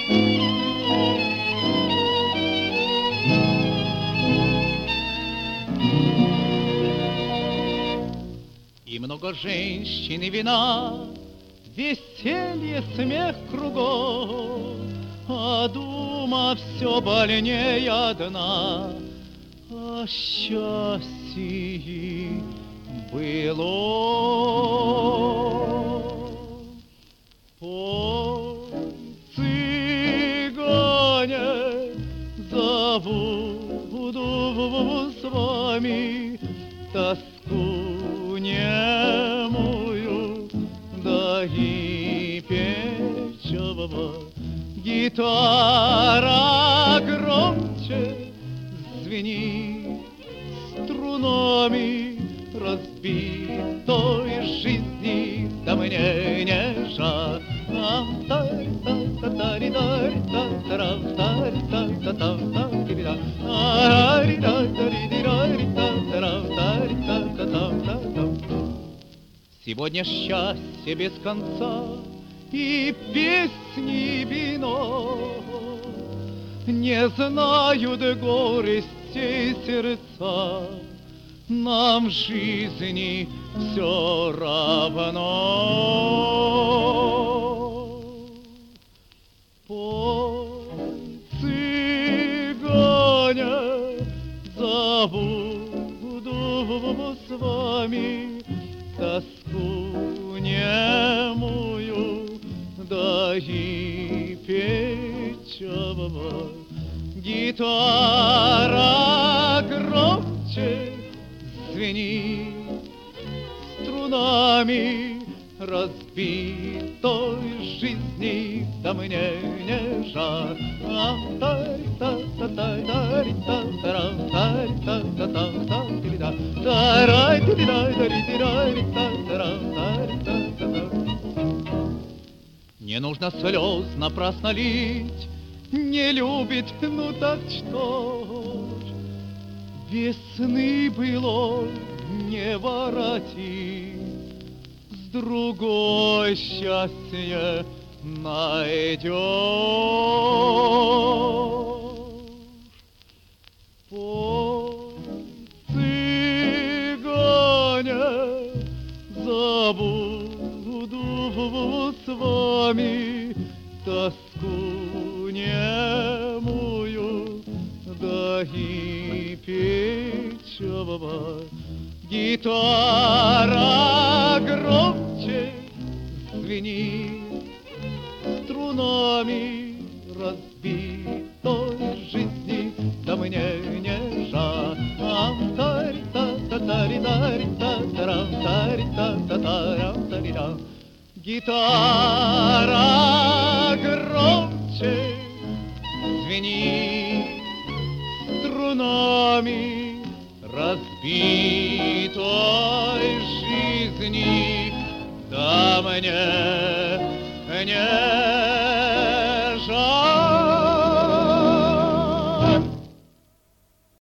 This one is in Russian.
И много женщин и вина, веселье, смех кругом, а дума все больнее одна о счастье было. Ой, цыгане, забуду с вами тоску немую, да и печалого. Гитара громче звенит струнами разбитой жизни, да мне не жаль. Сегодня счастье без конца и песни вино не знают горести сердца. Нам в жизни все равно. Пой, цыгане, забуду с вами тоску немую, да и печалого. Гитара громче звенит струнами разбитой жизни, да мне не жаль. Не нужно слез напрасно лить, не любит, ну так что ж, весны было не воротить, с другой счастье найдешь. Пой, цыгане, забуду с вами тоску немую, да и печалого. Гитара громче звенит струнами разбитой жизни, да мне не жаль. Гитара громче звенит струнами разбитой жизни, да мне не